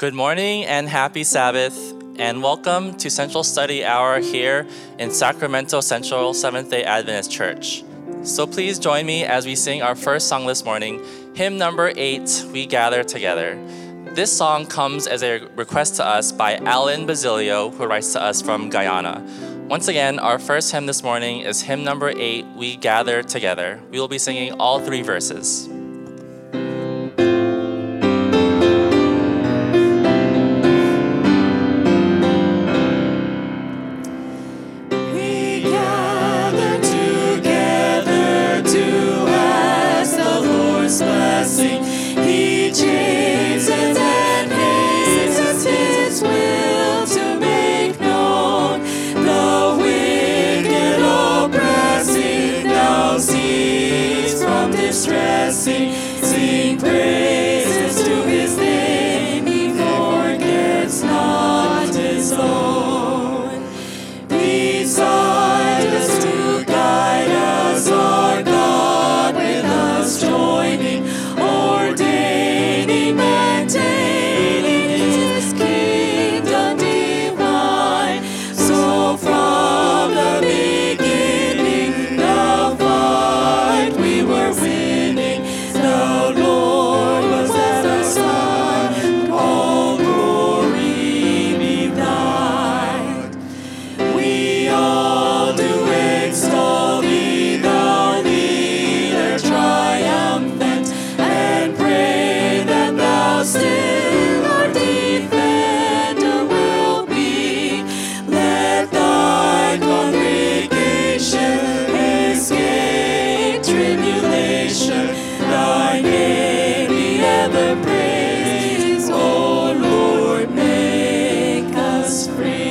Good morning and happy Sabbath, and welcome to Central Study Hour here in Sacramento Central Seventh-day Adventist Church. So please join me as we sing our first song this morning, hymn number 8, We Gather Together. This song comes as a request to us by Alan Basilio, who writes to us from Guyana. Once again, our first hymn this morning is hymn number 8, We Gather Together. We will be singing all 3 verses. Sing praises to his name, he forgets not his own. Beside us to guide us, our God with us joining, ordaining, maintaining his kingdom divine. So from the beginning, the fight we were winning. The Lord was at our side, and all glory be thine. We all do extol thee, thou leader triumphant, and pray that thou still our defender will be. Let thy congregation escape tribulation. Thy name be ever praised, O Lord, make us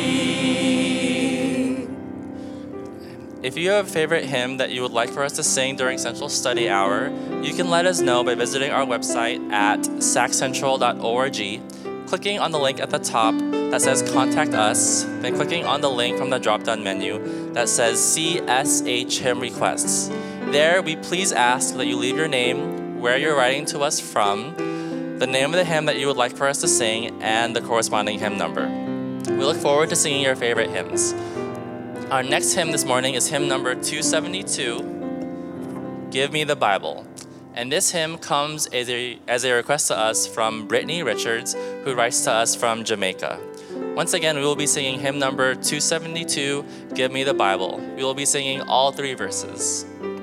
free. If you have a favorite hymn that you would like for us to sing during Central Study Hour, you can let us know by visiting our website at saccentral.org, clicking on the link at the top that says Contact Us, then clicking on the link from the drop-down menu that says CSH Hymn Requests. There, we please ask that you leave your name, where you're writing to us from, the name of the hymn that you would like for us to sing, and the corresponding hymn number. We look forward to singing your favorite hymns. Our next hymn this morning is hymn number 272, Give Me the Bible. And this hymn comes as a request to us from Brittany Richards, who writes to us from Jamaica. Once again, we will be singing hymn number 272, Give Me the Bible. We will be singing all 3 verses.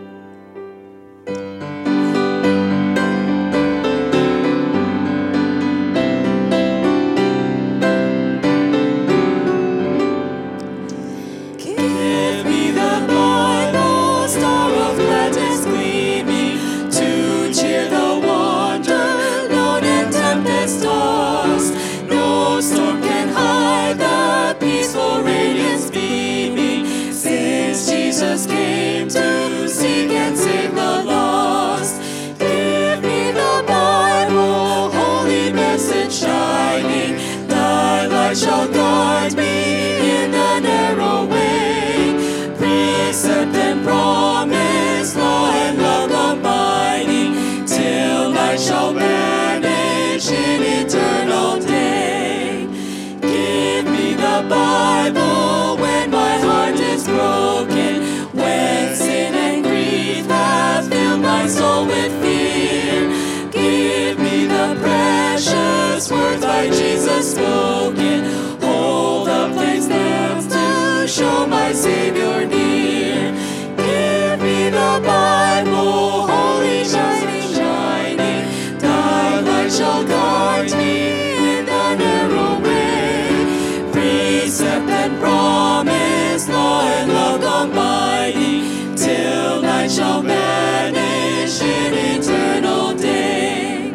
Jesus came to seek and save the lost. Give me the Bible, holy message shining. Thy light shall guide me in the narrow way. Precept and promise, law and love combining, till night shall vanish in eternal day. Give me the Bible when my heart is broken, when sin and grief have filled my soul with fear. Give me the precious words by Jesus spoken. Hold up these lamps to show my Savior near. Give me the Bible, holy shining, shining. Thy light shall guide me in the narrow way. Precept and promise, law and love combining, till night shall vanish in eternal day. Give me the Bible when my heart is broken, when sin and grief have filled my soul with fear. Give me the precious words by Jesus spoken. Hold up these lamps to show my Savior near. Give me the Bible, holy shining, shining. Thy light shall guide me in the narrow way. Precept and promise, law and love combining, till night shall vanish in eternal day.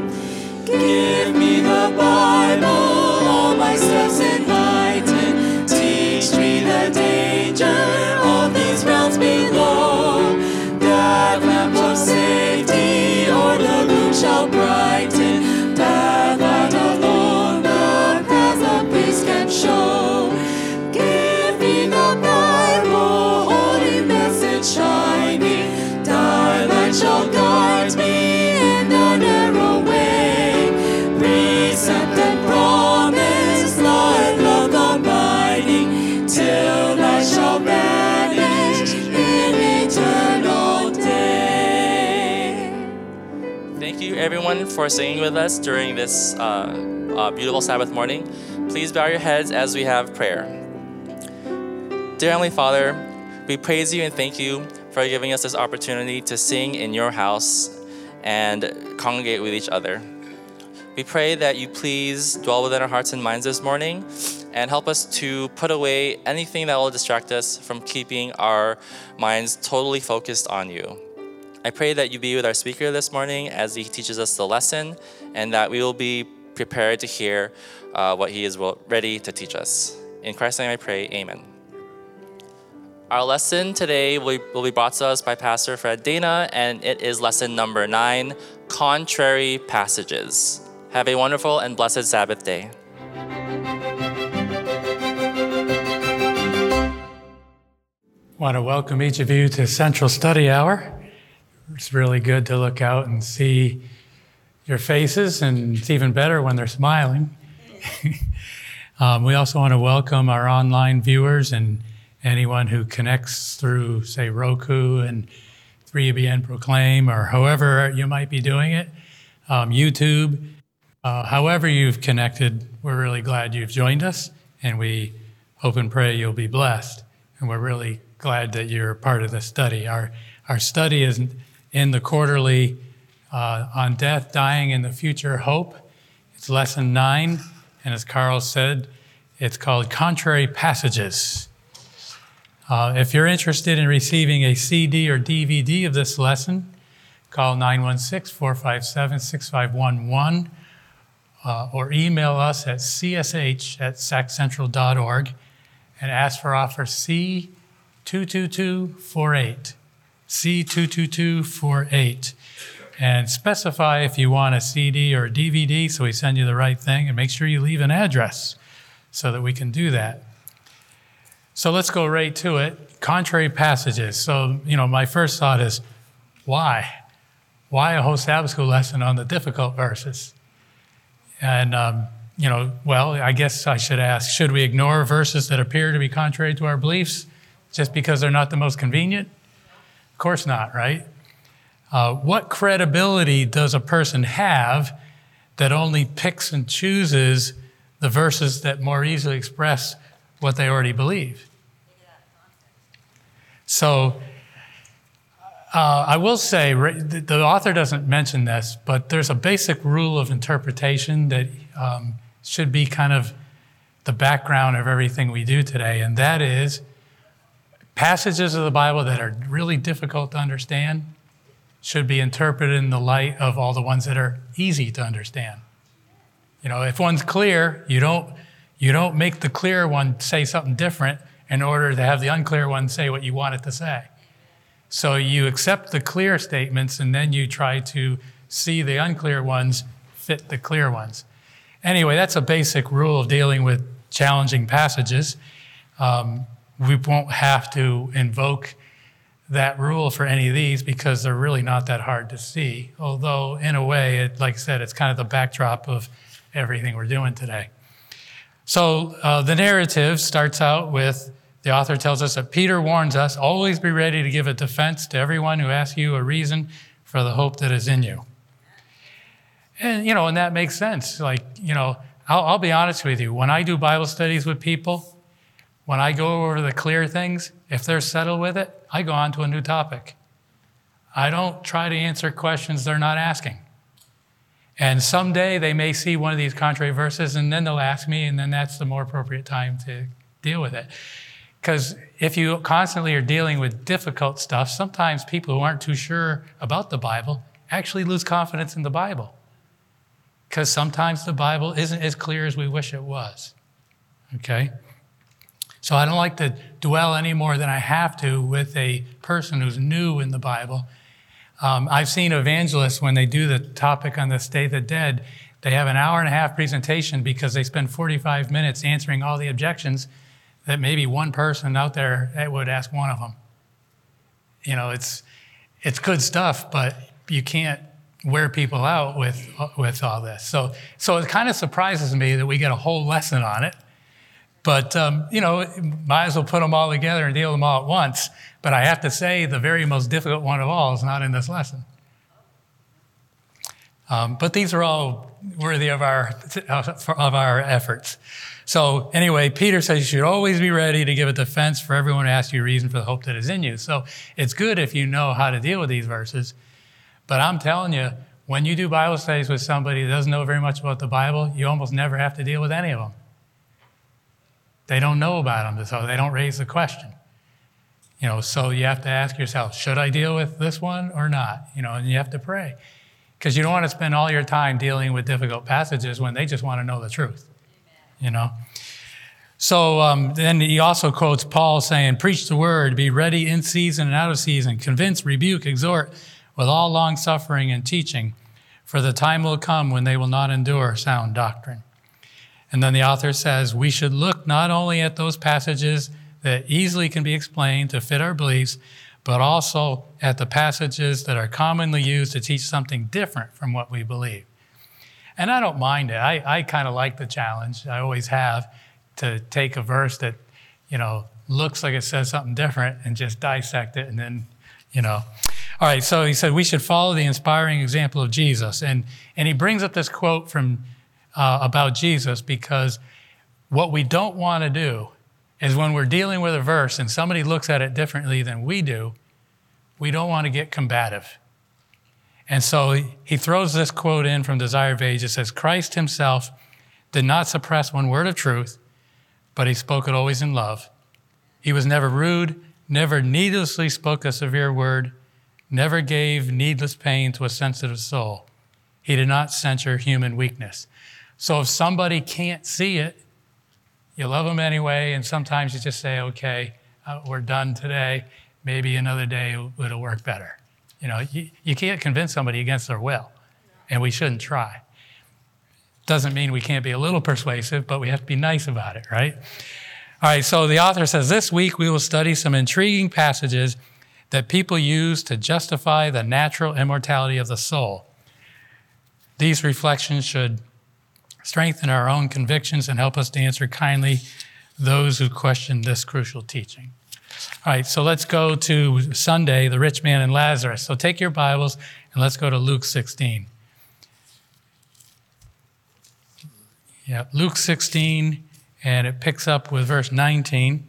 Give me the Bible, all my steps enlighten. Teach me the danger of these realms below. That lamp of safety o'er the gloom shall brighten. That light alone the path of peace can show. Give me the Bible, holy message shining. Thy light shall guide me in the narrow way. Precept and promise, everyone for singing with us during this beautiful Sabbath morning. Please bow your heads as we have prayer. Dear Heavenly Father, we praise you and thank you for giving us this opportunity to sing in your house and congregate with each other. We pray that you please dwell within our hearts and minds this morning and help us to put away anything that will distract us from keeping our minds totally focused on you. I pray that you be with our speaker this morning as he teaches us the lesson, and that we will be prepared to hear what he is ready to teach us. In Christ's name I pray, amen. Our lesson today will be brought to us by Pastor Fred Dana, and it is lesson number 9, Contrary Passages. Have a wonderful and blessed Sabbath day. I want to welcome each of you to Central Study Hour. It's really good to look out and see your faces, and it's even better when they're smiling. We also want to welcome our online viewers and anyone who connects through, say, Roku and 3ABN Proclaim, or however you might be doing it, YouTube. However you've connected, we're really glad you've joined us, and we hope and pray you'll be blessed. And we're really glad that you're part of the study. Our study is in the quarterly on death, dying, and the future hope. It's lesson 9, and as Carl said, it's called Contrary Passages. If you're interested in receiving a CD or DVD of this lesson, call 916-457-6511 or email us at csh@saccentral.org and ask for offer C22248. C22248. And specify if you want a CD or a DVD so we send you the right thing, and make sure you leave an address so that we can do that. So let's go right to it. Contrary passages. So, my first thought is, why? Why a whole Sabbath school lesson on the difficult verses? And, I guess I should ask, should we ignore verses that appear to be contrary to our beliefs just because they're not the most convenient? Of course not, right? What credibility does a person have that only picks and chooses the verses that more easily express what they already believe? So I will say, the author doesn't mention this, but there's a basic rule of interpretation that should be kind of the background of everything we do today, and that is passages of the Bible that are really difficult to understand should be interpreted in the light of all the ones that are easy to understand. If one's clear, you don't make the clear one say something different in order to have the unclear one say what you want it to say. So you accept the clear statements, and then you try to see the unclear ones fit the clear ones. Anyway, that's a basic rule of dealing with challenging passages. We won't have to invoke that rule for any of these because they're really not that hard to see. Although, in a way, like I said, it's kind of the backdrop of everything we're doing today. So the narrative starts out with, the author tells us that Peter warns us, always be ready to give a defense to everyone who asks you a reason for the hope that is in you. And, and that makes sense. I'll be honest with you. When I do Bible studies with people, when I go over the clear things, if they're settled with it, I go on to a new topic. I don't try to answer questions they're not asking. And someday they may see one of these contrary verses, and then they'll ask me, and then that's the more appropriate time to deal with it. Because if you constantly are dealing with difficult stuff, sometimes people who aren't too sure about the Bible actually lose confidence in the Bible. Because sometimes the Bible isn't as clear as we wish it was. Okay? So I don't like to dwell any more than I have to with a person who's new in the Bible. I've seen evangelists, when they do the topic on the state of the dead, they have an hour-and-a-half presentation because they spend 45 minutes answering all the objections that maybe one person out there would ask one of them. It's good stuff, but you can't wear people out with all this. So it kind of surprises me that we get a whole lesson on it. But, might as well put them all together and deal with them all at once. But I have to say, the very most difficult one of all is not in this lesson. But these are all worthy of our efforts. So anyway, Peter says you should always be ready to give a defense for everyone who asks you a reason for the hope that is in you. So it's good if you know how to deal with these verses. But I'm telling you, when you do Bible studies with somebody that doesn't know very much about the Bible, you almost never have to deal with any of them. They don't know about them, so they don't raise the question. So you have to ask yourself, should I deal with this one or not? And you have to pray. Because you don't want to spend all your time dealing with difficult passages when they just want to know the truth. So then he also quotes Paul saying, preach the word, be ready in season and out of season, convince, rebuke, exhort with all long suffering and teaching, for the time will come when they will not endure sound doctrine. And then the author says, we should look not only at those passages that easily can be explained to fit our beliefs, but also at the passages that are commonly used to teach something different from what we believe. And I don't mind it. I kind of like the challenge. I always have, to take a verse that, looks like it says something different and just dissect it and then, All right, so he said we should follow the inspiring example of Jesus. And he brings up this quote from about Jesus, because what we don't want to do is when we're dealing with a verse and somebody looks at it differently than we do, we don't want to get combative. And so he throws this quote in from Desire of Age. It says, Christ himself did not suppress one word of truth, but he spoke it always in love. He was never rude, never needlessly spoke a severe word, never gave needless pain to a sensitive soul. He did not censure human weakness. So if somebody can't see it, you love them anyway, and sometimes you just say, okay, we're done today. Maybe another day it'll work better. You can't convince somebody against their will, and we shouldn't try. Doesn't mean we can't be a little persuasive, but we have to be nice about it, right? All right, so the author says, this week we will study some intriguing passages that people use to justify the natural immortality of the soul. These reflections should strengthen our own convictions and help us to answer kindly those who question this crucial teaching. All right, so let's go to Sunday, the rich man and Lazarus. So take your Bibles and let's go to Luke 16. Yeah, Luke 16, and it picks up with verse 19.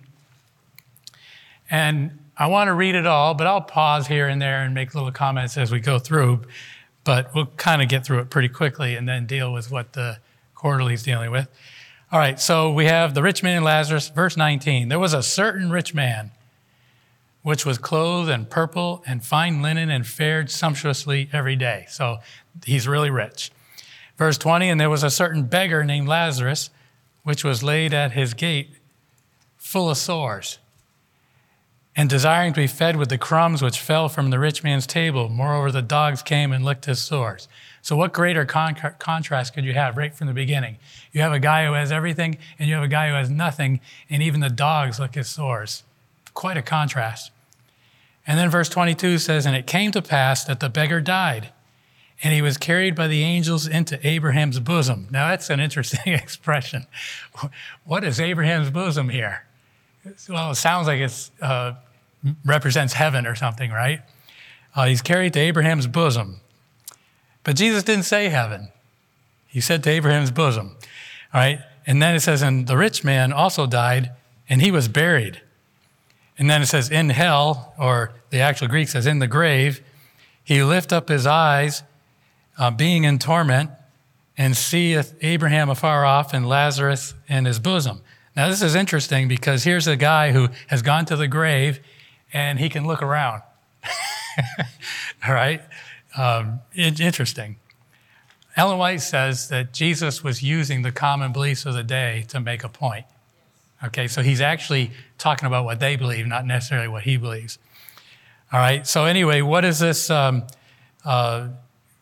And I want to read it all, but I'll pause here and there and make little comments as we go through. But we'll kind of get through it pretty quickly and then deal with what the quarterly is dealing with. All right, so we have the rich man and Lazarus, verse 19. There was a certain rich man which was clothed in purple and fine linen and fared sumptuously every day. So he's really rich. Verse 20, and there was a certain beggar named Lazarus, which was laid at his gate, full of sores, and desiring to be fed with the crumbs which fell from the rich man's table. Moreover, the dogs came and licked his sores. So what greater contrast could you have right from the beginning? You have a guy who has everything, and you have a guy who has nothing, and even the dogs lick his sores. Quite a contrast. And then verse 22 says, and it came to pass that the beggar died, and he was carried by the angels into Abraham's bosom. Now that's an interesting expression. What is Abraham's bosom here? Well, it sounds like it represents heaven or something, right? He's carried to Abraham's bosom. But Jesus didn't say heaven. He said to Abraham's bosom. All right. And then it says, and the rich man also died, and he was buried. And then it says, in hell, or the actual Greek says, in the grave, he lift up his eyes, being in torment, and seeth Abraham afar off and Lazarus in his bosom. Now, this is interesting because here's a guy who has gone to the grave, and he can look around. All right? Interesting. Ellen White says that Jesus was using the common beliefs of the day to make a point. Okay, so he's actually talking about what they believe, not necessarily what he believes. All right, so anyway, what is this, the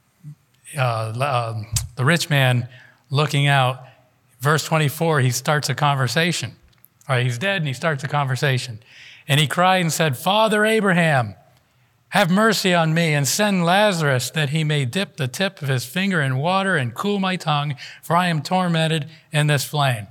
rich man looking out? Verse 24, he starts a conversation. All right, he's dead and he starts a conversation. And he cried and said, Father Abraham, have mercy on me and send Lazarus that he may dip the tip of his finger in water and cool my tongue, for I am tormented in this flame.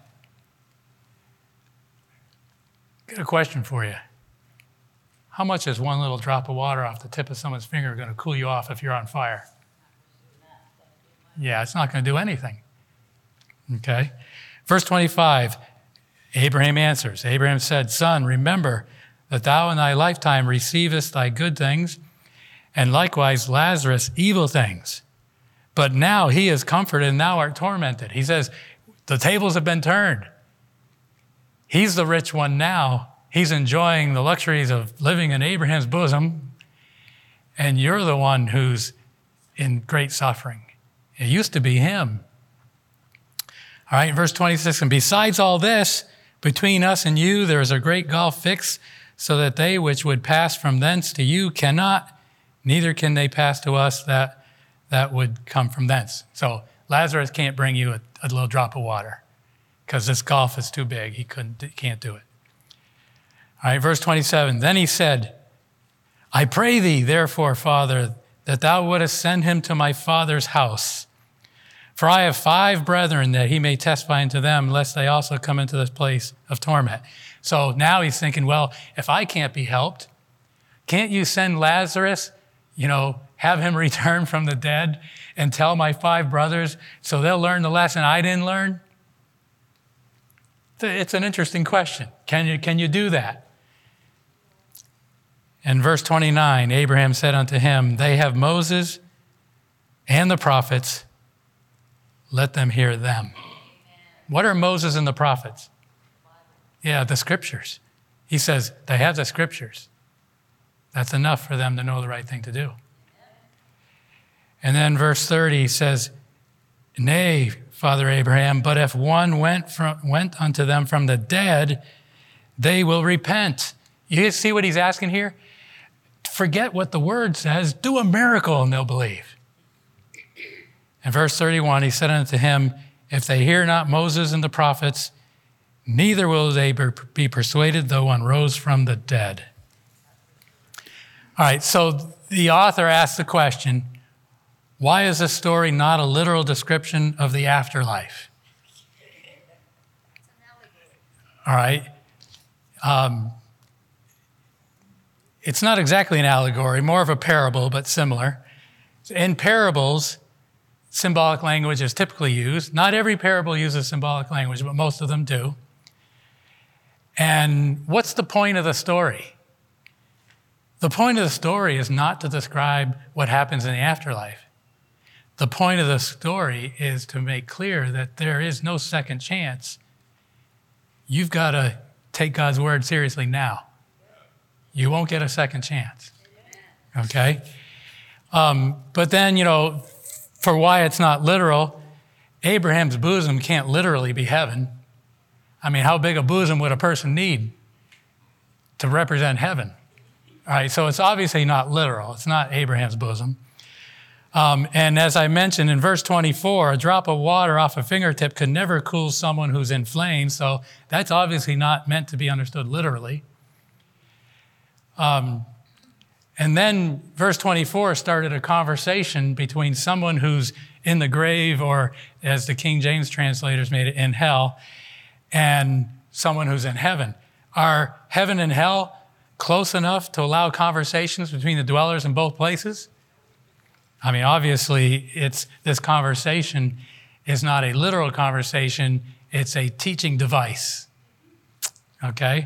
Got a question for you. How much is one little drop of water off the tip of someone's finger going to cool you off if you're on fire? Yeah, it's not going to do anything. Okay? Verse 25, Abraham answers. Abraham said, Son, remember that thou in thy lifetime receivest thy good things, and likewise Lazarus evil things. But now he is comforted and thou art tormented. He says, the tables have been turned. He's the rich one now. He's enjoying the luxuries of living in Abraham's bosom, and you're the one who's in great suffering. It used to be him. All right, verse 26, and besides all this, between us and you there is a great gulf fixed, so that they which would pass from thence to you cannot, neither can they pass to us that would come from thence. So Lazarus can't bring you a little drop of water because this gulf is too big. He can't do it. All right, verse 27, then he said, I pray thee, therefore, Father, that thou wouldest send him to my father's house. For I have 5 brethren, that he may testify unto them, lest they also come into this place of torment. So now he's thinking, well, if I can't be helped, can't you send Lazarus, have him return from the dead and tell my 5 brothers so they'll learn the lesson I didn't learn? It's an interesting question. Can you do that? In verse 29, Abraham said unto him, they have Moses and the prophets. Let them hear them. What are Moses and the prophets? Yeah, the scriptures. He says they have the scriptures. That's enough for them to know the right thing to do. And then verse 30 says, nay, Father Abraham, but if one went unto them from the dead, they will repent. You see what he's asking here? Forget what the word says. Do a miracle and they'll believe. In verse 31, he said unto him, if they hear not Moses and the prophets, neither will they be persuaded, though one rose from the dead. All right, so the author asked the question, why is this story not a literal description of the afterlife? All right. It's not exactly an allegory, more of a parable, but similar. In parables, symbolic language is typically used. Not every parable uses symbolic language, but most of them do. And what's the point of the story? The point of the story is not to describe what happens in the afterlife. The point of the story is to make clear that there is no second chance. You've got to take God's word seriously now. You won't get a second chance. Okay? But then, for why it's not literal, Abraham's bosom can't literally be heaven. I mean, how big a bosom would a person need to represent heaven? All right, so it's obviously not literal. It's not Abraham's bosom. And as I mentioned in verse 24, a drop of water off a fingertip could never cool someone who's in flames, so that's obviously not meant to be understood literally. And then verse 24 started a conversation between someone who's in the grave, or as the King James translators made it, in hell, and someone who's in heaven. Are heaven and hell close enough to allow conversations between the dwellers in both places? I mean, obviously, this conversation is not a literal conversation. It's a teaching device, okay?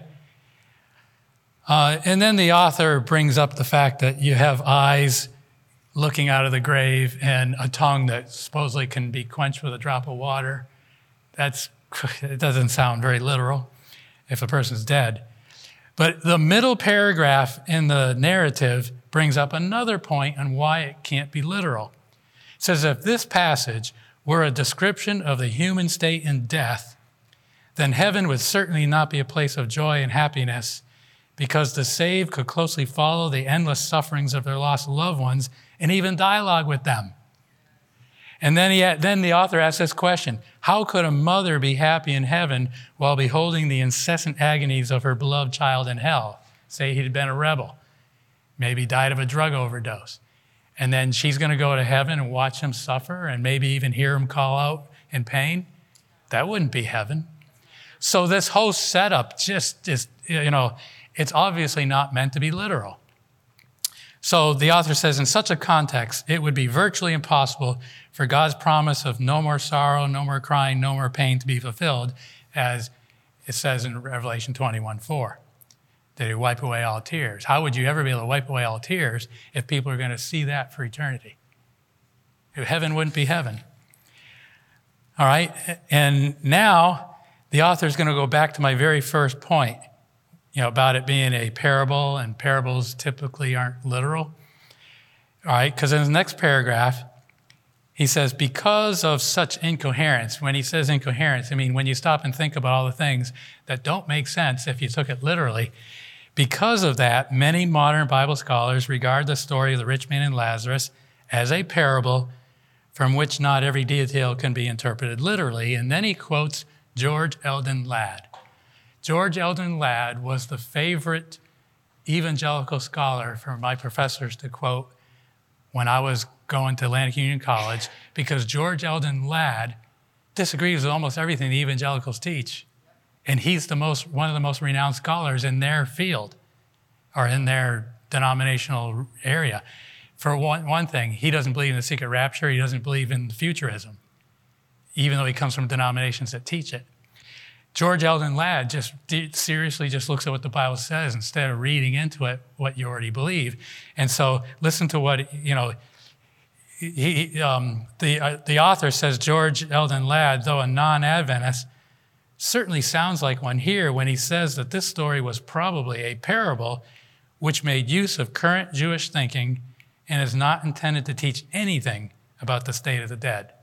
And then the author brings up the fact that you have eyes looking out of the grave and a tongue that supposedly can be quenched with a drop of water. It doesn't sound very literal if a person's dead. But the middle paragraph in the narrative brings up another point on why it can't be literal. It says, if this passage were a description of the human state in death, then heaven would certainly not be a place of joy and happiness, because the saved could closely follow the endless sufferings of their lost loved ones and even dialogue with them. And then the author asks this question, how could a mother be happy in heaven while beholding the incessant agonies of her beloved child in hell? Say he'd been a rebel, maybe died of a drug overdose. And then she's going to go to heaven and watch him suffer and maybe even hear him call out in pain? That wouldn't be heaven. So this whole setup just is, it's obviously not meant to be literal. So the author says, in such a context, it would be virtually impossible for God's promise of no more sorrow, no more crying, no more pain to be fulfilled, as it says in Revelation 21:4, that he wipe away all tears. How would you ever be able to wipe away all tears if people are going to see that for eternity? Heaven wouldn't be heaven. All right, and now the author is going to go back to my very first point, about it being a parable, and parables typically aren't literal. All right, because in the next paragraph, he says, because of such incoherence. When he says incoherence, I mean when you stop and think about all the things that don't make sense if you took it literally. Because of that, many modern Bible scholars regard the story of the rich man and Lazarus as a parable from which not every detail can be interpreted literally. And then he quotes George Eldon Ladd. George Eldon Ladd was the favorite evangelical scholar for my professors to quote when I was going to Atlantic Union College, because George Eldon Ladd disagrees with almost everything the evangelicals teach. And he's one of the most renowned scholars in their field or in their denominational area. For one thing, he doesn't believe in the secret rapture. He doesn't believe in futurism, even though he comes from denominations that teach it. George Eldon Ladd seriously looks at what the Bible says instead of reading into it what you already believe. And so listen to what, the author says George Eldon Ladd, though a non-Adventist, certainly sounds like one here when he says that this story was probably a parable which made use of current Jewish thinking and is not intended to teach anything about the state of the dead.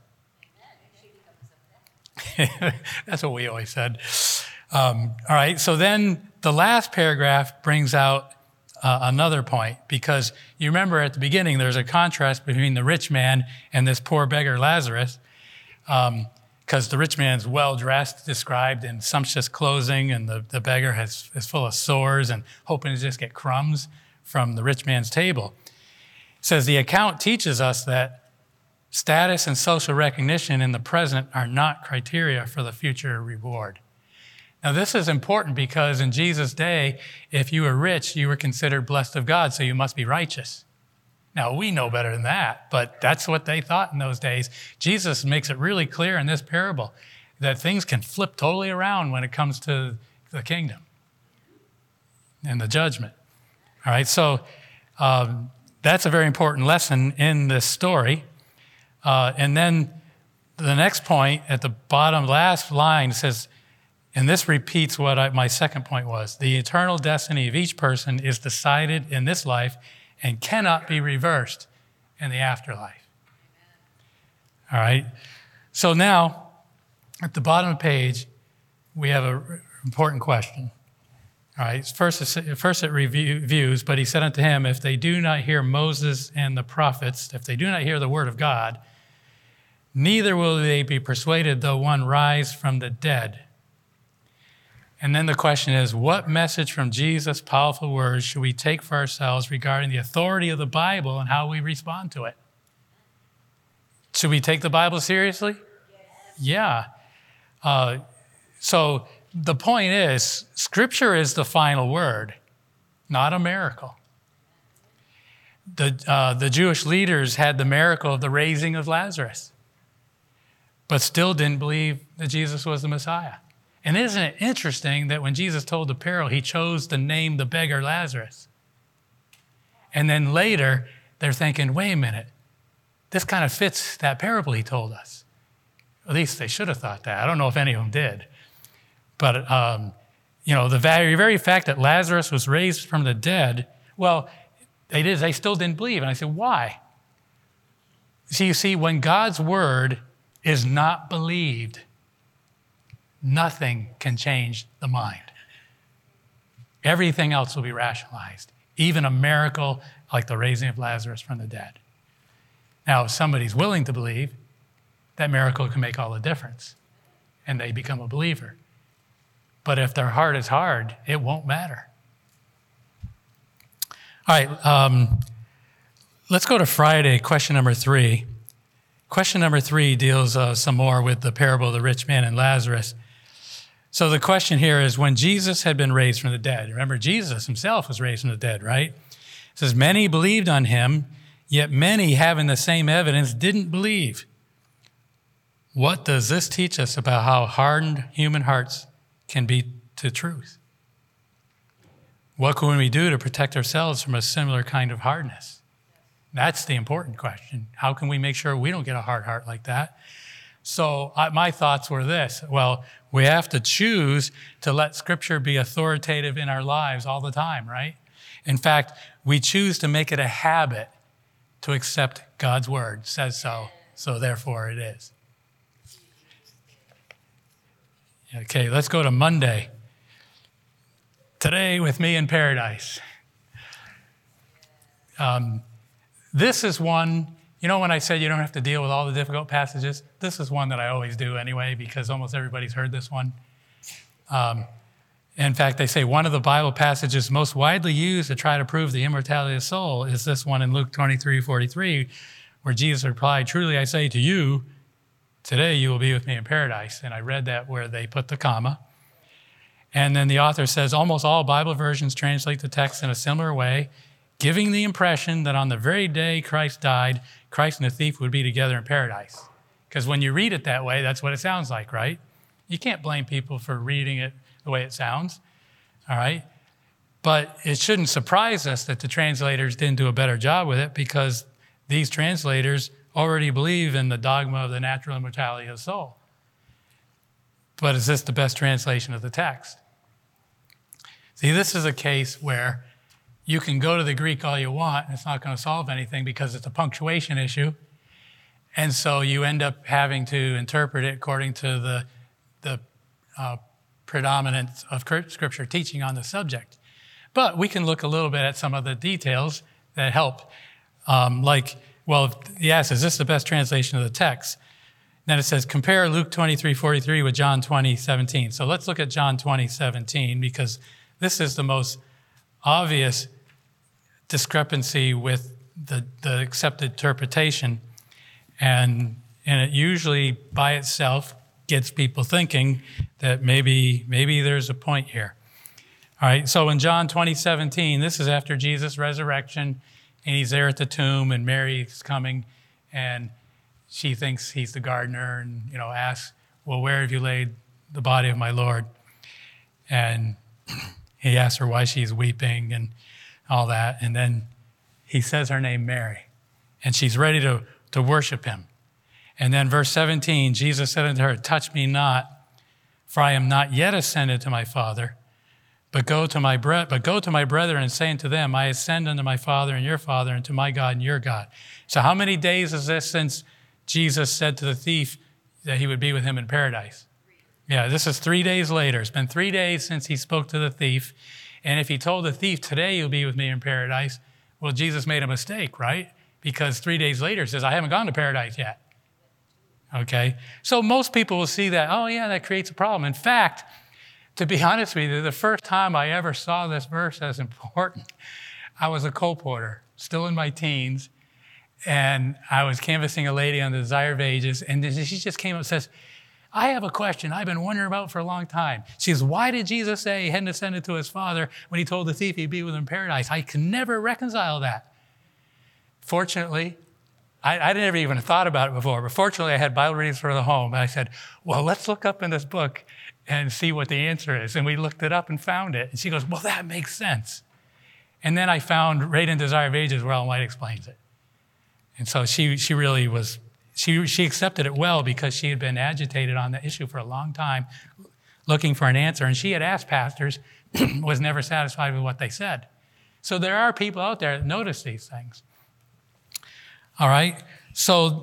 That's what we always said. All right, so then the last paragraph brings out another point, because you remember at the beginning there's a contrast between the rich man and this poor beggar Lazarus, because the rich man's well-dressed, described in sumptuous clothing, and the beggar is full of sores and hoping to just get crumbs from the rich man's table. It says the account teaches us that status and social recognition in the present are not criteria for the future reward. Now, this is important because in Jesus' day, if you were rich, you were considered blessed of God, so you must be righteous. Now, we know better than that, but that's what they thought in those days. Jesus makes it really clear in this parable that things can flip totally around when it comes to the kingdom and the judgment. All right, so that's a very important lesson in this story. And then the next point at the bottom last line says, and this repeats what my second point was, the eternal destiny of each person is decided in this life and cannot be reversed in the afterlife. All right. So now, at the bottom of the page, we have an important question. All right. First it reviews, but he said unto him, if they do not hear Moses and the prophets, if they do not hear the word of God, neither will they be persuaded though one rise from the dead. And then the question is, what message from Jesus' powerful words should we take for ourselves regarding the authority of the Bible and how we respond to it? Should we take the Bible seriously? Yes. Yeah. So the point is, Scripture is the final word, not a miracle. The Jewish leaders had the miracle of the raising of Lazarus, but still didn't believe that Jesus was the Messiah. And isn't it interesting that when Jesus told the parable, he chose to name the beggar Lazarus? And then later, they're thinking, wait a minute, this kind of fits that parable he told us. At least they should have thought that. I don't know if any of them did. But, the very fact that Lazarus was raised from the dead, well, they still didn't believe. And I said, why? So you see, when God's word is not believed, nothing can change the mind. Everything else will be rationalized, even a miracle like the raising of Lazarus from the dead. Now, if somebody's willing to believe, that miracle can make all the difference, and they become a believer. But if their heart is hard, it won't matter. All right, let's go to Friday, question number 3. Question number 3 deals some more with the parable of the rich man and Lazarus. So the question here is, when Jesus had been raised from the dead, remember Jesus himself was raised from the dead, right? says, many believed on him, yet many, having the same evidence, didn't believe. What does this teach us about how hardened human hearts can be to truth? What can we do to protect ourselves from a similar kind of hardness? That's the important question. How can we make sure we don't get a hard heart like that? So my thoughts were this. Well, we have to choose to let Scripture be authoritative in our lives all the time, right? In fact, we choose to make it a habit to accept God's word. It says so therefore it is. Okay, let's go to Monday. Today with me in paradise. This is one, when I said you don't have to deal with all the difficult passages, this is one that I always do anyway, because almost everybody's heard this one. In fact, they say one of the Bible passages most widely used to try to prove the immortality of the soul is this one in Luke 23:43, where Jesus replied, truly I say to you, today you will be with me in paradise. And I read that where they put the comma. And then the author says almost all Bible versions translate the text in a similar way, giving the impression that on the very day Christ died, Christ and the thief would be together in paradise. Because when you read it that way, that's what it sounds like, right? You can't blame people for reading it the way it sounds, all right? But it shouldn't surprise us that the translators didn't do a better job with it, because these translators already believe in the dogma of the natural immortality of the soul. But is this the best translation of the text? See, this is a case where you can go to the Greek all you want, and it's not going to solve anything because it's a punctuation issue. And so you end up having to interpret it according to the predominance of Scripture teaching on the subject. But we can look a little bit at some of the details that help. Is this the best translation of the text? Then it says, compare Luke 23:43 with John 20:17. So let's look at John 20:17, because this is the most obvious discrepancy with the accepted interpretation. And it usually by itself gets people thinking that maybe there's a point here. All right, so in John 20:17, this is after Jesus' resurrection, and he's there at the tomb, and Mary's coming, and she thinks he's the gardener, and asks, well, where have you laid the body of my Lord? And he asks her why she's weeping and all that, and then he says her name, Mary, and she's ready to worship him. And then verse 17, Jesus said unto her, touch me not, for I am not yet ascended to my Father, but go to my brethren and say unto them, I ascend unto my Father and your Father, and to my God and your God. So how many days is this since Jesus said to the thief that he would be with him in paradise? Yeah, this is 3 days later. It's been 3 days since he spoke to the thief. And if he told the thief, today you'll be with me in paradise, well, Jesus made a mistake, right? Because 3 days later he says, I haven't gone to paradise yet. Okay? So most people will see that, oh yeah, that creates a problem. In fact, to be honest with you, the first time I ever saw this verse as important, I was a colporteur, still in my teens, and I was canvassing a lady on the Desire of Ages, and she just came up and says, I have a question I've been wondering about for a long time. She says, why did Jesus say he hadn't ascended to his Father when he told the thief he'd be with him in paradise? I can never reconcile that. Fortunately, I never even thought about it before, but fortunately I had Bible readings for the home, and I said, well, let's look up in this book and see what the answer is. And we looked it up and found it. And she goes, well, that makes sense. And then I found right in Desire of Ages where Ellen White explains it. And so she really was, she accepted it well, because she had been agitated on the issue for a long time, looking for an answer. And she had asked pastors, was never satisfied with what they said. So there are people out there that notice these things. All right, so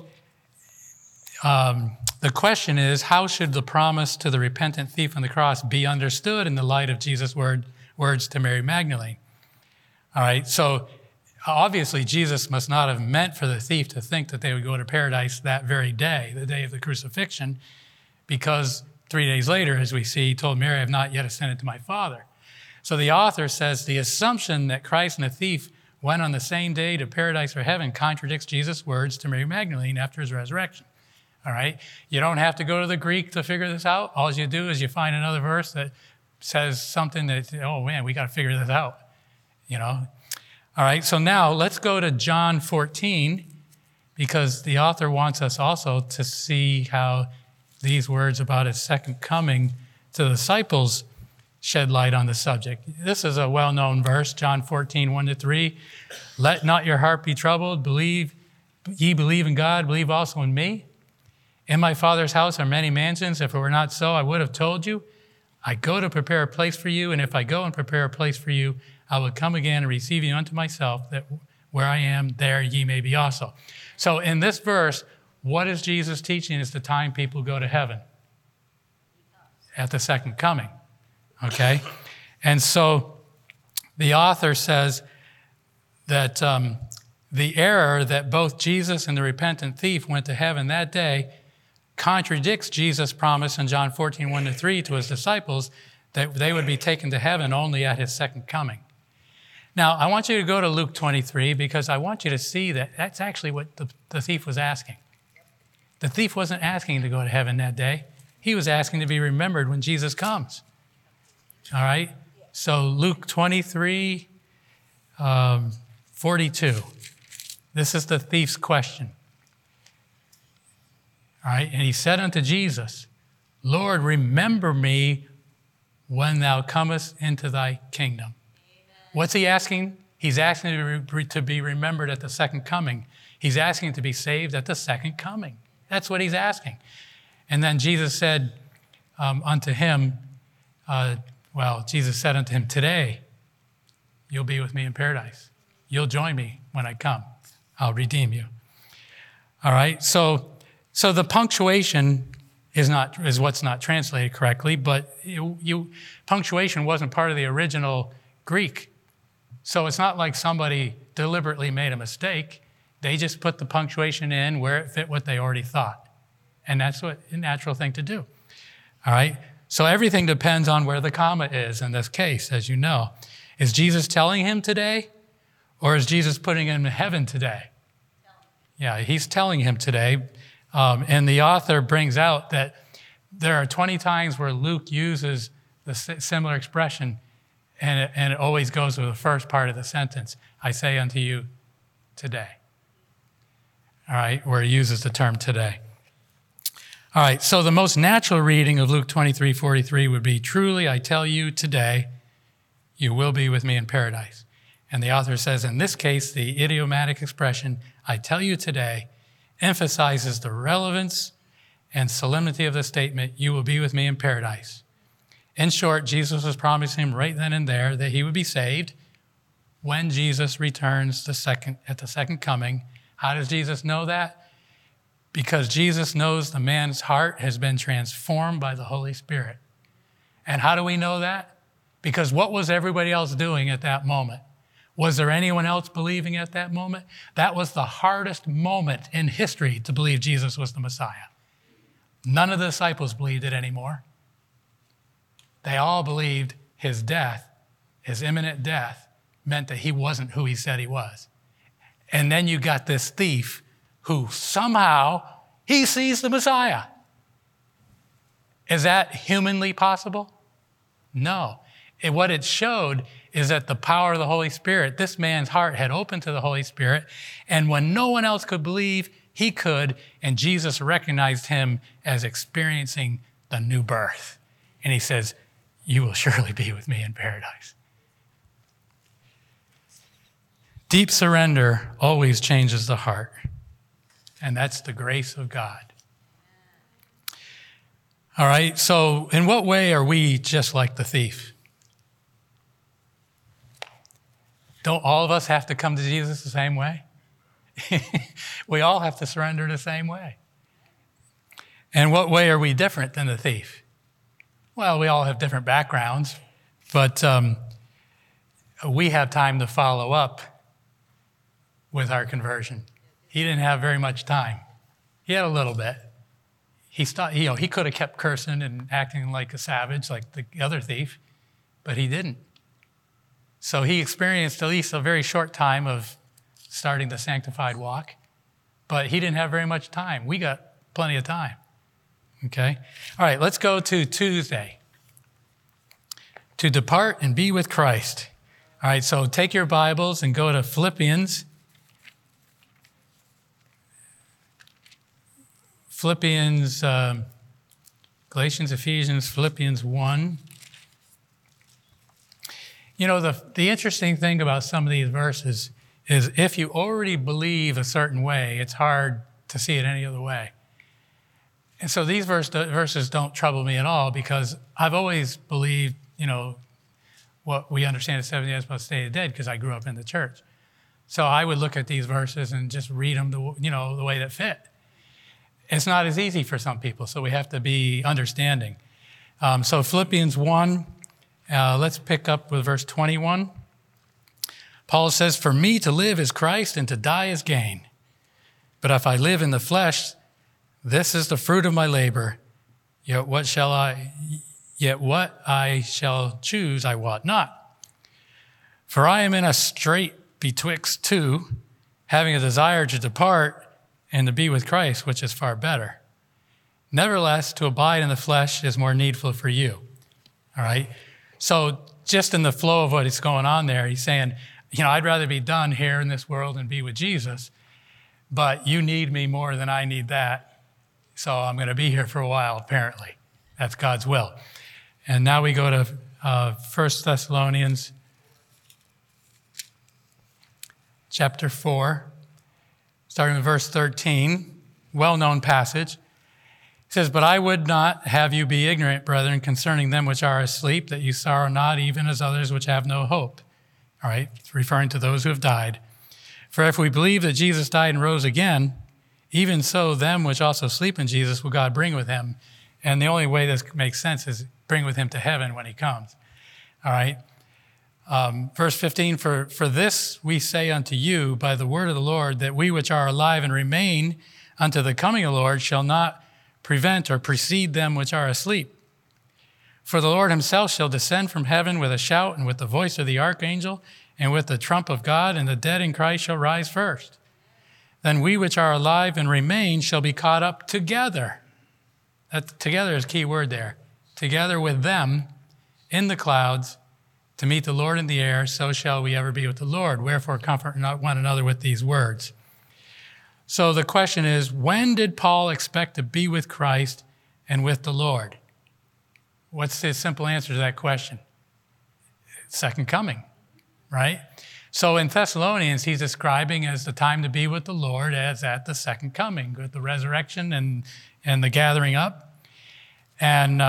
the question is, how should the promise to the repentant thief on the cross be understood in the light of Jesus' words to Mary Magdalene? All right, so obviously Jesus must not have meant for the thief to think that they would go to paradise that very day, the day of the crucifixion, because 3 days later, as we see, he told Mary, I have not yet ascended to my Father. So the author says the assumption that Christ and the thief went on the same day to paradise or heaven contradicts Jesus' words to Mary Magdalene after his resurrection. All right? You don't have to go to the Greek to figure this out. All you do is you find another verse that says something that, oh man, we got to figure this out. All All right, so now let's go to John 14, because the author wants us also to see how these words about his second coming to the disciples shed light on the subject. This is a well-known verse, John 14, 1-3. Let not your heart be troubled. Ye believe in God, believe also in me. In my Father's house are many mansions. If it were not so, I would have told you. I go to prepare a place for you, and if I go and prepare a place for you, I will come again and receive you unto myself, that where I am, there ye may be also. So in this verse, what is Jesus teaching is the time people go to heaven? At the second coming, okay? And so the author says that the error that both Jesus and the repentant thief went to heaven that day contradicts Jesus' promise in John 14, 1-3 to his disciples that they would be taken to heaven only at his second coming. Now, I want you to go to Luke 23 because I want you to see that that's actually what the thief was asking. The thief wasn't asking to go to heaven that day. He was asking to be remembered when Jesus comes. All right? So Luke 23, 42. This is the thief's question. All right? And he said unto Jesus, Lord, remember me when thou comest into thy kingdom. What's he asking? He's asking to be remembered at the second coming. He's asking to be saved at the second coming. That's what he's asking. And then Jesus said unto him, Jesus said unto him, today you'll be with me in paradise. You'll join me when I come. I'll redeem you. All right, so the punctuation is what's not translated correctly, but punctuation wasn't part of the original Greek. So it's not like somebody deliberately made a mistake. They just put the punctuation in where it fit what they already thought. And that's what a natural thing to do. All right? So everything depends on where the comma is in this case, as you know. Is Jesus telling him today? Or is Jesus putting him in heaven today? Yeah, he's telling him today. And the author brings out that there are 20 times where Luke uses the similar expression, and it always goes with the first part of the sentence. I say unto you today. All right, where he uses the term today. All right, so the most natural reading of Luke 23:43 would be, truly I tell you today, you will be with me in paradise. And the author says, in this case, the idiomatic expression, I tell you today, emphasizes the relevance and solemnity of the statement, you will be with me in paradise. In short, Jesus was promising him right then and there that he would be saved when Jesus returns at the second coming. How does Jesus know that? Because Jesus knows the man's heart has been transformed by the Holy Spirit. And how do we know that? Because what was everybody else doing at that moment? Was there anyone else believing at that moment? That was the hardest moment in history to believe Jesus was the Messiah. None of the disciples believed it anymore. They all believed his death, his imminent death, meant that he wasn't who he said he was. And then you got this thief who somehow he sees the Messiah. Is that humanly possible? No. What it showed is that the power of the Holy Spirit, this man's heart had opened to the Holy Spirit, and when no one else could believe, he could, and Jesus recognized him as experiencing the new birth. And he says, you will surely be with me in paradise. Deep surrender always changes the heart, and that's the grace of God. All right, so in what way are we just like the thief? Don't all of us have to come to Jesus the same way? We all have to surrender the same way. And what way are we different than the thief? Well, we all have different backgrounds, but we have time to follow up with our conversion. He didn't have very much time. He had a little bit. He could have kept cursing and acting like a savage, like the other thief, but he didn't. So he experienced at least a very short time of starting the sanctified walk, but he didn't have very much time. We got plenty of time. Okay? All right, let's go to Tuesday. To depart and be with Christ. All right, so take your Bibles and go to Philippians. Galatians, Ephesians, Philippians 1. You know, the interesting thing about some of these verses is if you already believe a certain way, it's hard to see it any other way. And so these verses don't trouble me at all because I've always believed, what we understand as Seventh-day Adventist state of dead because I grew up in the church. So I would look at these verses and just read them the way that fit. It's not as easy for some people, so we have to be understanding. So Philippians 1, let's pick up with verse 21. Paul says, "For me to live is Christ and to die is gain. But if I live in the flesh, this is the fruit of my labor. Yet what I shall choose I wot not. For I am in a strait betwixt two, having a desire to depart and to be with Christ, which is far better. Nevertheless, to abide in the flesh is more needful for you." All right? So just in the flow of what is going on there, he's saying, I'd rather be done here in this world and be with Jesus, but you need me more than I need that. So I'm going to be here for a while, apparently. That's God's will. And now we go to 1 Thessalonians chapter 4, starting with verse 13, well-known passage. It says, "But I would not have you be ignorant, brethren, concerning them which are asleep, that you sorrow not, even as others which have no hope." All right, it's referring to those who have died. "For if we believe that Jesus died and rose again, even so them which also sleep in Jesus will God bring with him." And the only way this makes sense is bring with him to heaven when he comes. All right. Verse 15, for this we say unto you by the word of the Lord, that we which are alive and remain unto the coming of the Lord shall not prevent or precede them which are asleep. For the Lord himself shall descend from heaven with a shout and with the voice of the archangel and with the trump of God, and the dead in Christ shall rise first. Then we which are alive and remain shall be caught up together. That together is a key word there. Together with them in the clouds to meet the Lord in the air, so shall we ever be with the Lord. Wherefore comfort one another with these words. So the question is, when did Paul expect to be with Christ and with the Lord? What's the simple answer to that question? Second coming, right? So in Thessalonians, he's describing as the time to be with the Lord as at the second coming, with the resurrection and the gathering up. And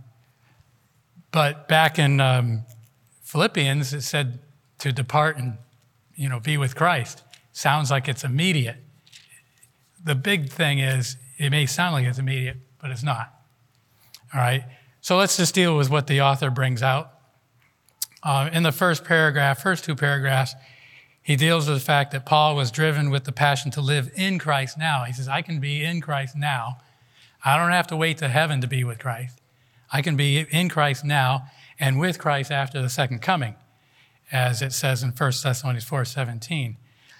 but back in Philippians, it said to depart and be with Christ. Sounds like it's immediate. The big thing is, it may sound like it's immediate, but it's not. All right. So let's just deal with what the author brings out. In the first two paragraphs, he deals with the fact that Paul was driven with the passion to live in Christ now. He says, I can be in Christ now. I don't have to wait to heaven to be with Christ. I can be in Christ now and with Christ after the second coming, as it says in 1 Thessalonians 4:17.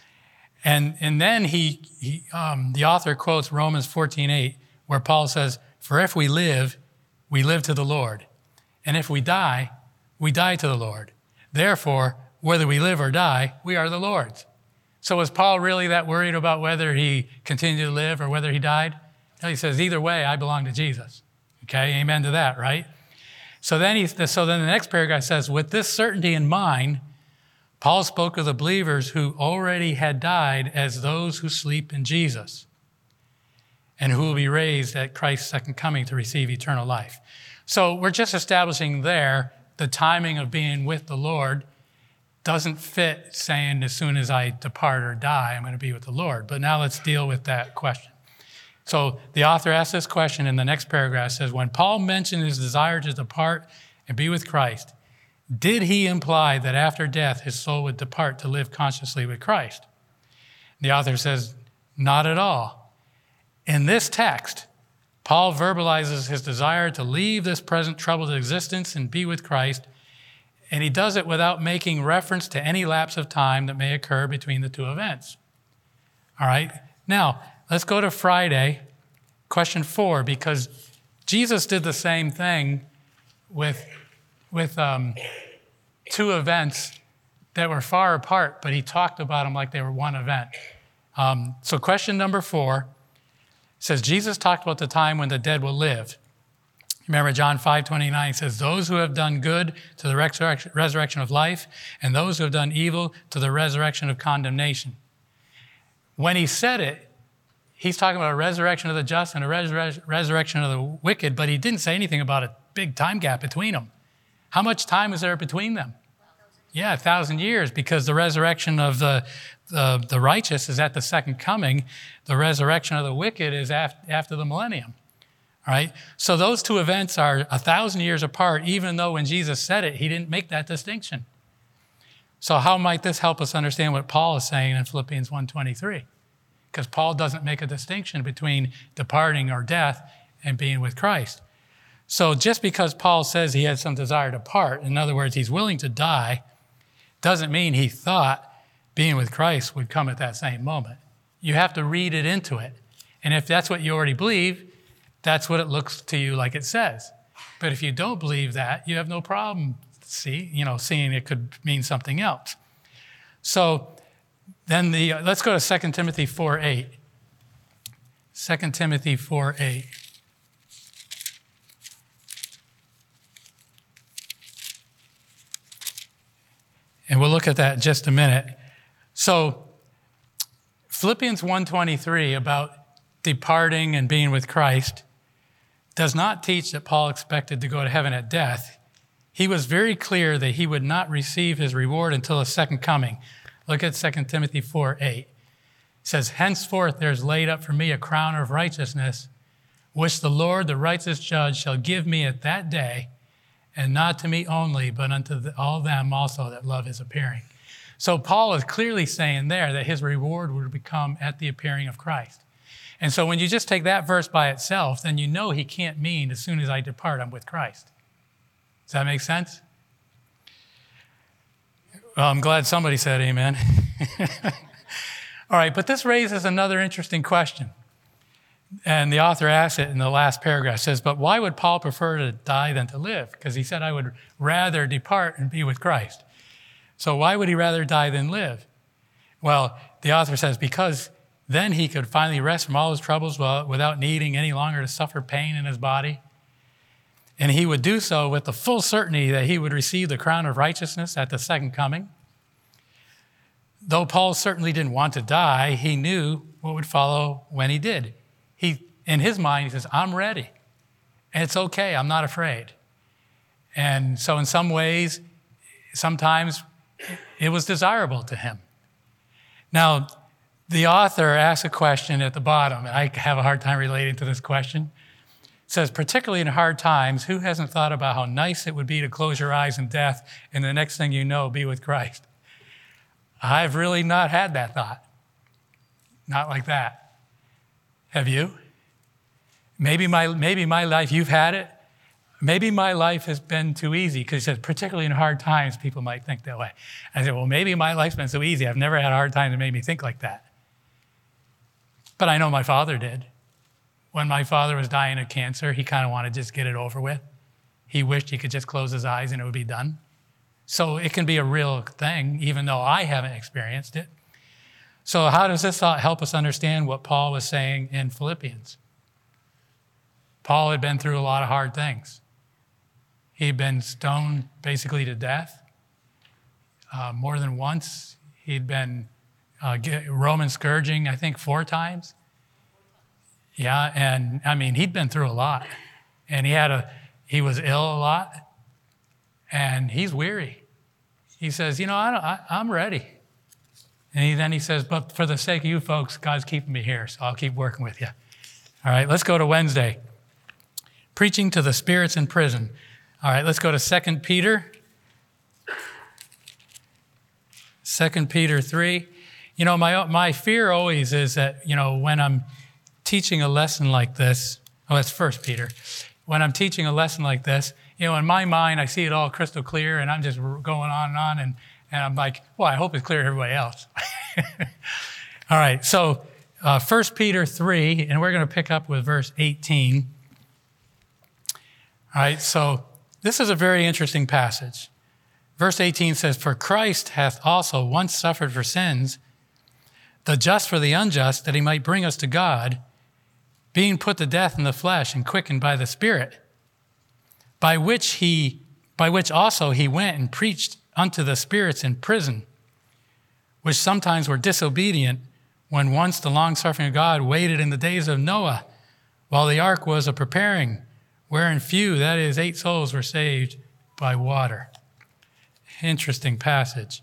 And then the author quotes Romans 14:8, where Paul says, "For if we live to the Lord. And if we die to the Lord. Therefore, whether we live or die, we are the Lord's." So was Paul really that worried about whether he continued to live or whether he died? No, he says, either way, I belong to Jesus. Okay, amen to that, right? So then the next paragraph says, with this certainty in mind, Paul spoke of the believers who already had died as those who sleep in Jesus and who will be raised at Christ's second coming to receive eternal life. So we're just establishing there the timing of being with the Lord doesn't fit saying as soon as I depart or die, I'm going to be with the Lord. But now let's deal with that question. So the author asks this question in the next paragraph. Says, when Paul mentioned his desire to depart and be with Christ, did he imply that after death his soul would depart to live consciously with Christ? The author says, not at all. In this text, Paul verbalizes his desire to leave this present troubled existence and be with Christ, and he does it without making reference to any lapse of time that may occur between the two events. All right? Now, let's go to Friday, question 4, because Jesus did the same thing with two events that were far apart, but he talked about them like they were one event. So question number 4 says, Jesus talked about the time when the dead will live. Remember John 5:29 says, those who have done good to the resurrection of life, and those who have done evil to the resurrection of condemnation. When he said it, he's talking about a resurrection of the just and a resurrection of the wicked, but he didn't say anything about a big time gap between them. How much time is there between them? Yeah, 1,000 years, because the resurrection of the righteous is at the second coming. The resurrection of the wicked is after the millennium. All right? So those two events are 1,000 years apart, even though when Jesus said it, he didn't make that distinction. So how might this help us understand what Paul is saying in Philippians 1:23? Because Paul doesn't make a distinction between departing or death and being with Christ. So just because Paul says he had some desire to part, in other words, he's willing to die, doesn't mean he thought being with Christ would come at that same moment. You have to read it into it. And if that's what you already believe, that's what it looks to you like it says. But if you don't believe that, you have no problem seeing it could mean something else. So then let's go to 2 Timothy 4:8. 2 Timothy 4:8. And we'll look at that in just a minute. So Philippians 1:23 about departing and being with Christ does not teach that Paul expected to go to heaven at death. He was very clear that he would not receive his reward until his second coming. Look at 2 Timothy 4:8. It says, henceforth there is laid up for me a crown of righteousness, which the Lord, the righteous judge, shall give me at that day, and not to me only, but unto all them also that love his appearing. So Paul is clearly saying there that his reward would become at the appearing of Christ. And so when you just take that verse by itself, then you know he can't mean as soon as I depart, I'm with Christ. Does that make sense? Well, I'm glad somebody said amen. All right, but this raises another interesting question. And the author asks it in the last paragraph. It says, but why would Paul prefer to die than to live? Because he said, I would rather depart and be with Christ. So why would he rather die than live? Well, the author says, because then he could finally rest from all his troubles without needing any longer to suffer pain in his body. And he would do so with the full certainty that he would receive the crown of righteousness at the second coming. Though Paul certainly didn't want to die, he knew what would follow when he did. In his mind, he says, I'm ready. And it's okay, I'm not afraid. And so in some ways, sometimes it was desirable to him. Now, the author asks a question at the bottom, and I have a hard time relating to this question. It says, particularly in hard times, who hasn't thought about how nice it would be to close your eyes in death and the next thing you know, be with Christ? I've really not had that thought. Not like that. Have you? Maybe my life, you've had it. Maybe my life has been too easy, because he said, particularly in hard times, people might think that way. I said, well, maybe my life's been so easy. I've never had hard times that made me think like that. But I know my father did. When my father was dying of cancer, he kind of wanted to just get it over with. He wished he could just close his eyes and it would be done. So it can be a real thing, even though I haven't experienced it. So how does this help us understand what Paul was saying in Philippians? Paul had been through a lot of hard things. He'd been stoned basically to death more than once. He'd been Roman scourging, I think, 4 times. Yeah, and I mean, he'd been through a lot. And he was ill a lot. And he's weary. He says, I'm ready. And then he says, but for the sake of you folks, God's keeping me here, so I'll keep working with you. All right, let's go to Wednesday. Preaching to the spirits in prison. All right, let's go to 2 Peter. 2 Peter 3. My fear always is that, when I'm teaching a lesson like this, that's 1 Peter. When I'm teaching a lesson like this, in my mind, I see it all crystal clear, and I'm just going on, and I'm like, well, I hope it's clear to everybody else. All right, so 1 Peter 3, and we're going to pick up with verse 18. All right, so this is a very interesting passage. Verse 18 says, "For Christ hath also once suffered for sins, the just for the unjust, that he might bring us to God, being put to death in the flesh and quickened by the Spirit, by which also he went and preached unto the spirits in prison, which sometimes were disobedient, when once the long-suffering of God waited in the days of Noah, while the ark was a preparing, wherein few, that is, 8 souls, were saved by water." Interesting passage.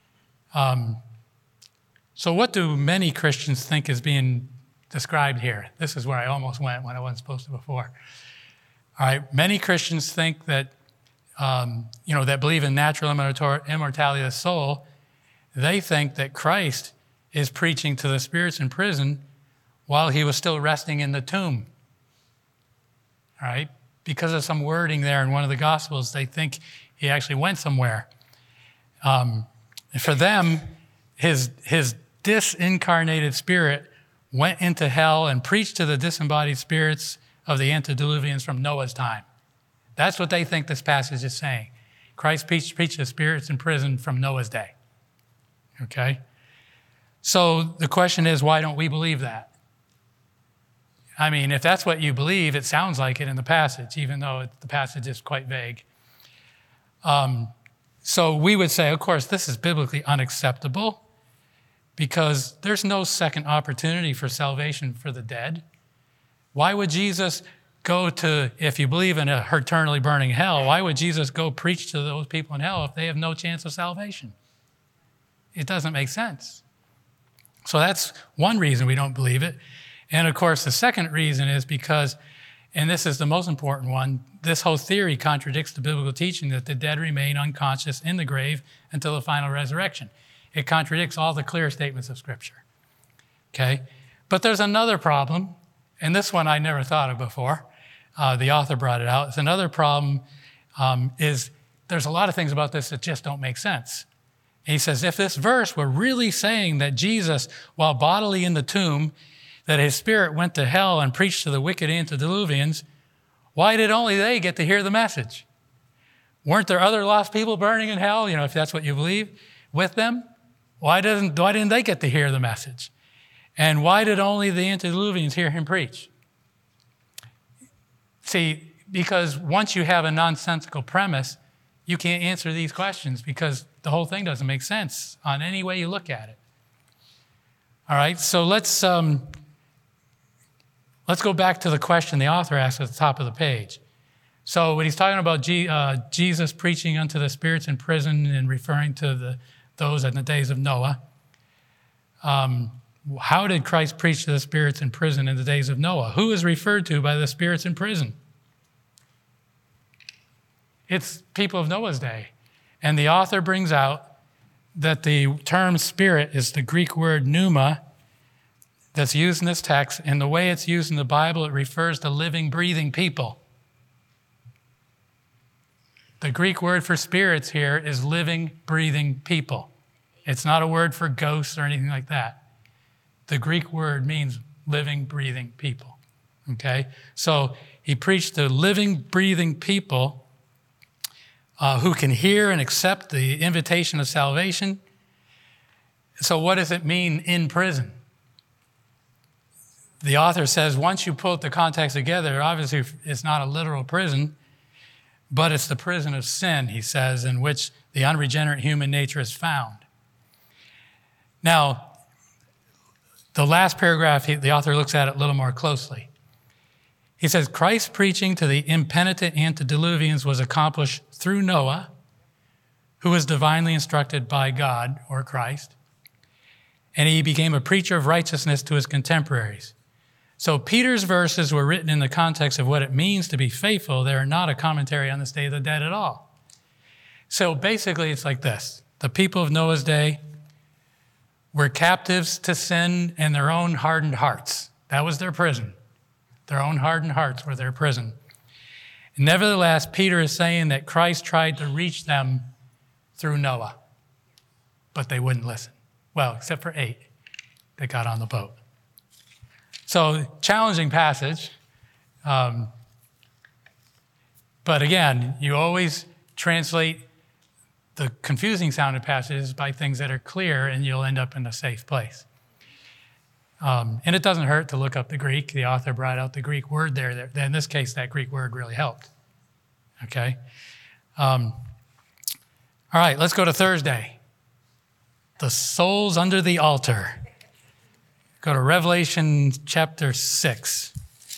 So what do many Christians think is being described here? This is where I almost went when I wasn't supposed to before. All right, many Christians think that, that believe in natural immortality of the soul, they think that Christ is preaching to the spirits in prison while he was still resting in the tomb. All right, because of some wording there in one of the Gospels, they think he actually went somewhere. For them, his disincarnated spirit went into hell and preached to the disembodied spirits of the antediluvians from Noah's time. That's what they think this passage is saying. Christ preached to spirits in prison from Noah's day. Okay? So the question is, why don't we believe that? I mean, if that's what you believe, it sounds like it in the passage, even though the passage is quite vague. So we would say, of course, this is biblically unacceptable because there's no second opportunity for salvation for the dead. Why would Jesus go to, if you believe in a eternally burning hell, why would Jesus go preach to those people in hell if they have no chance of salvation? It doesn't make sense. So that's one reason we don't believe it. And of course, the second reason is because, and this is the most important one, this whole theory contradicts the biblical teaching that the dead remain unconscious in the grave until the final resurrection. It contradicts all the clear statements of Scripture. Okay? But there's another problem, and this one I never thought of before. The author brought it out. It's another problem is there's a lot of things about this that just don't make sense. And he says, if this verse were really saying that Jesus, while bodily in the tomb, that his spirit went to hell and preached to the wicked antediluvians, why did only they get to hear the message? Weren't there other lost people burning in hell, if that's what you believe, with them? Why didn't they get to hear the message? And why did only the antediluvians hear him preach? See, because once you have a nonsensical premise, you can't answer these questions because the whole thing doesn't make sense on any way you look at it. All right, so let's go back to the question the author asked at the top of the page. So when he's talking about Jesus preaching unto the spirits in prison and referring to those in the days of Noah, how did Christ preach to the spirits in prison in the days of Noah? Who is referred to by the spirits in prison? It's people of Noah's day. And the author brings out that the term spirit is the Greek word pneuma that's used in this text. And the way it's used in the Bible, it refers to living, breathing people. The Greek word for spirits here is living, breathing people. It's not a word for ghosts or anything like that. The Greek word means living, breathing people. Okay? So he preached to living, breathing people who can hear and accept the invitation of salvation. So what does it mean in prison? The author says once you put the context together, obviously it's not a literal prison, but it's the prison of sin, he says, in which the unregenerate human nature is found. Now, the last paragraph, the author looks at it a little more closely. He says, Christ's preaching to the impenitent antediluvians was accomplished through Noah, who was divinely instructed by God, or Christ, and he became a preacher of righteousness to his contemporaries. So Peter's verses were written in the context of what it means to be faithful. They are not a commentary on the state of the dead at all. So basically it's like this. The people of Noah's day were captives to sin and their own hardened hearts. That was their prison. Their own hardened hearts were their prison. Nevertheless, Peter is saying that Christ tried to reach them through Noah, but they wouldn't listen. Well, except for 8 that got on the boat. So, challenging passage. But again, you always translate the confusing sounding passages by things that are clear, and you'll end up in a safe place. And it doesn't hurt to look up the Greek. The author brought out the Greek word there. In this case, that Greek word really helped. Okay? All right, let's go to Thursday. The souls under the altar. Go to Revelation chapter 6.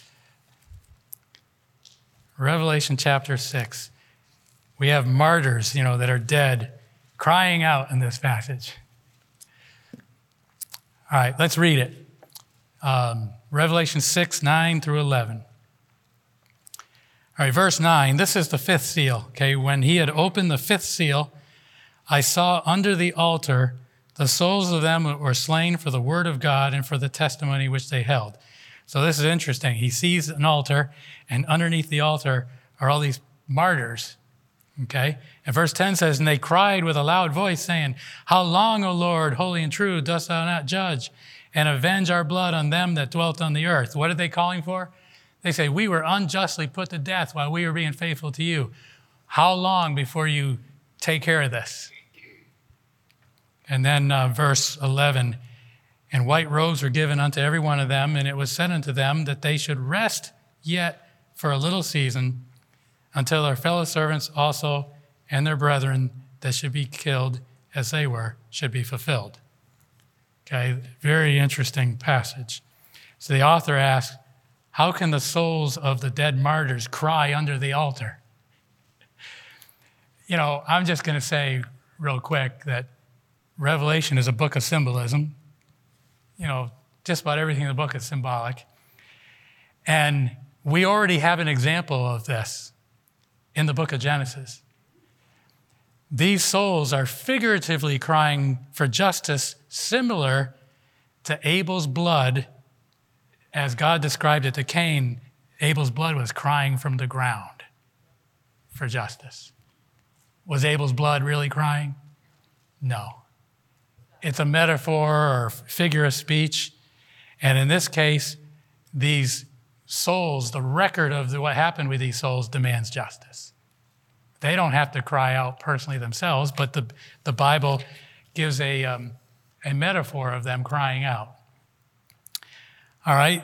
Revelation chapter 6. We have martyrs, that are dead, crying out in this passage. All right, let's read it. Revelation 6, 9 through 11. All right, verse 9, this is the fifth seal. Okay, when he had opened the fifth seal, I saw under the altar the souls of them that were slain for the word of God and for the testimony which they held. So this is interesting. He sees an altar, and underneath the altar are all these martyrs. Okay? And verse 10 says, and they cried with a loud voice, saying, how long, O Lord, holy and true, dost thou not judge and avenge our blood on them that dwelt on the earth? What are they calling for? They say, we were unjustly put to death while we were being faithful to you. How long before you take care of this? And then verse 11, and white robes were given unto every one of them, and it was said unto them that they should rest yet for a little season until their fellow servants also and their brethren that should be killed as they were should be fulfilled. Okay, very interesting passage. So the author asks, how can the souls of the dead martyrs cry under the altar? I'm just going to say real quick that Revelation is a book of symbolism. Just about everything in the book is symbolic. And we already have an example of this in the book of Genesis. These souls are figuratively crying for justice similar to Abel's blood. As God described it to Cain, Abel's blood was crying from the ground for justice. Was Abel's blood really crying? No. It's a metaphor or figure of speech. And in this case, these souls, the record of what happened with these souls demands justice. They don't have to cry out personally themselves, but the Bible gives a metaphor of them crying out. All right.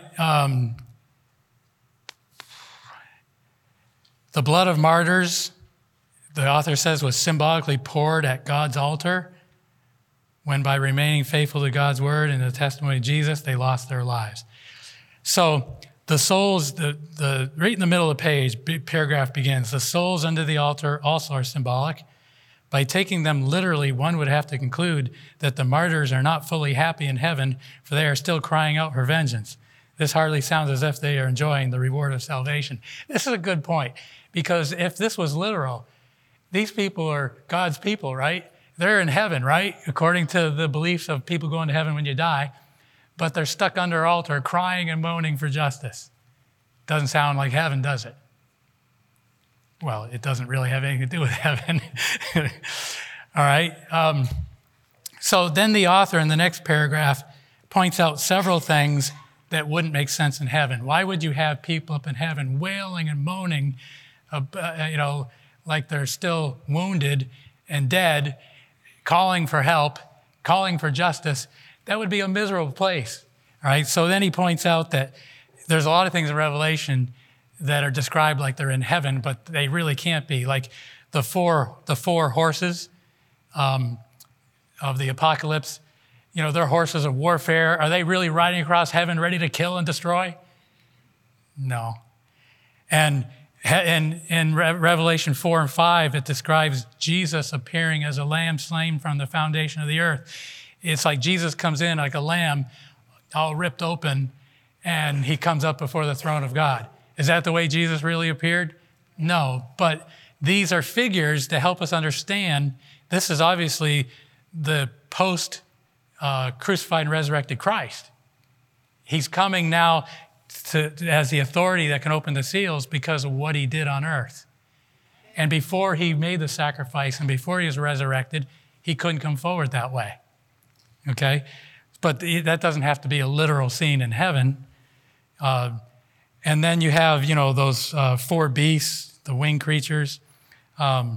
The blood of martyrs, the author says, was symbolically poured at God's altar when by remaining faithful to God's word and the testimony of Jesus, they lost their lives. So the souls, right in the middle of the page, paragraph begins, the souls under the altar also are symbolic. By taking them literally, one would have to conclude that the martyrs are not fully happy in heaven, for they are still crying out for vengeance. This hardly sounds as if they are enjoying the reward of salvation. This is a good point, because if this was literal, these people are God's people, right? They're in heaven, right? According to the beliefs of people going to heaven when you die, but they're stuck under an altar crying and moaning for justice. Doesn't sound like heaven, does it? Well, it doesn't really have anything to do with heaven. All right. So then the author in the next paragraph points out several things that wouldn't make sense in heaven. Why would you have people up in heaven wailing and moaning, like they're still wounded and dead, calling for help, calling for justice? That would be a miserable place. All right. So then he points out that there's a lot of things in Revelation that are described like they're in heaven, but they really can't be. Like the four horses of the apocalypse, they're horses of warfare. Are they really riding across heaven ready to kill and destroy? No. And in Revelation 4 and 5, it describes Jesus appearing as a lamb slain from the foundation of the earth. It's like Jesus comes in like a lamb, all ripped open, and he comes up before the throne of God. Is that the way Jesus really appeared? No, but these are figures to help us understand this is obviously the post-crucified and resurrected Christ. He's coming now as the authority that can open the seals because of what he did on earth. And before he made the sacrifice and before he was resurrected, he couldn't come forward that way. Okay? But that doesn't have to be a literal scene in heaven. And then you have, those four beasts, the winged creatures.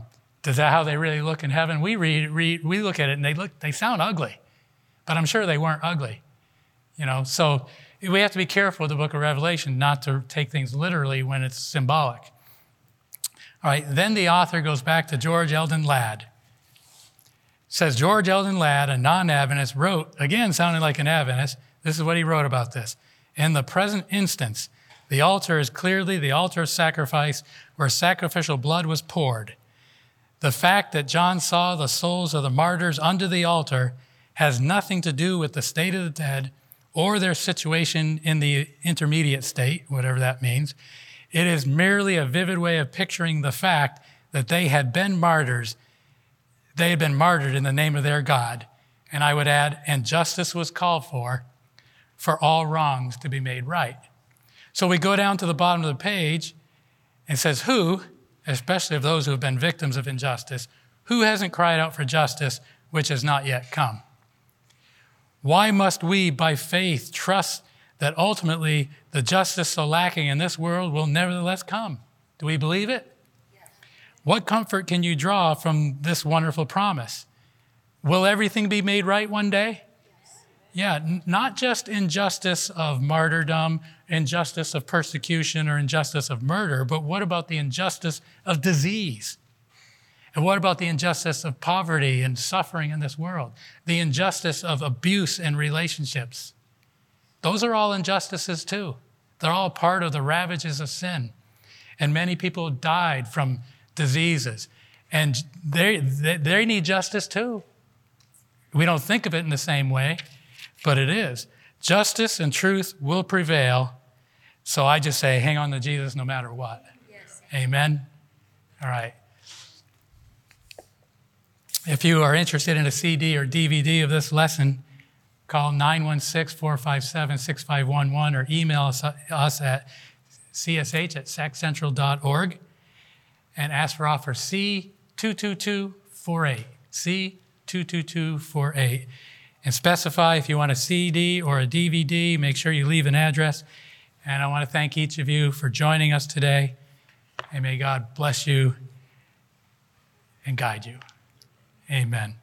Is that how they really look in heaven? We look at it and they sound ugly, but I'm sure they weren't ugly. So we have to be careful with the book of Revelation not to take things literally when it's symbolic. All right, then the author goes back to George Eldon Ladd. Says George Eldon Ladd, a non-Adventist, wrote, again sounding like an Adventist, this is what he wrote about this. In the present instance, the altar is clearly the altar of sacrifice where sacrificial blood was poured. The fact that John saw the souls of the martyrs under the altar has nothing to do with the state of the dead or their situation in the intermediate state, whatever that means. It is merely a vivid way of picturing the fact that they had been martyrs. They had been martyred in the name of their God. And I would add, and justice was called for all wrongs to be made right. So we go down to the bottom of the page and it says, who, especially of those who have been victims of injustice, who hasn't cried out for justice which has not yet come? Why must we, by faith, trust that ultimately the justice so lacking in this world will nevertheless come? Do we believe it? Yes. What comfort can you draw from this wonderful promise? Will everything be made right one day? Yes. Yeah, not just injustice of martyrdom, injustice of persecution, or injustice of murder, but what about the injustice of disease? And what about the injustice of poverty and suffering in this world? The injustice of abuse in relationships. Those are all injustices too. They're all part of the ravages of sin. And many people died from diseases. And they need justice too. We don't think of it in the same way, but it is. Justice and truth will prevail. So I just say, hang on to Jesus no matter what. Yes. Amen? All right. If you are interested in a CD or DVD of this lesson, call 916-457-6511 or email us at csh@saccentral.org and ask for offer C22248, C22248. And specify if you want a CD or a DVD, make sure you leave an address. And I want to thank each of you for joining us today. And may God bless you and guide you. Amen.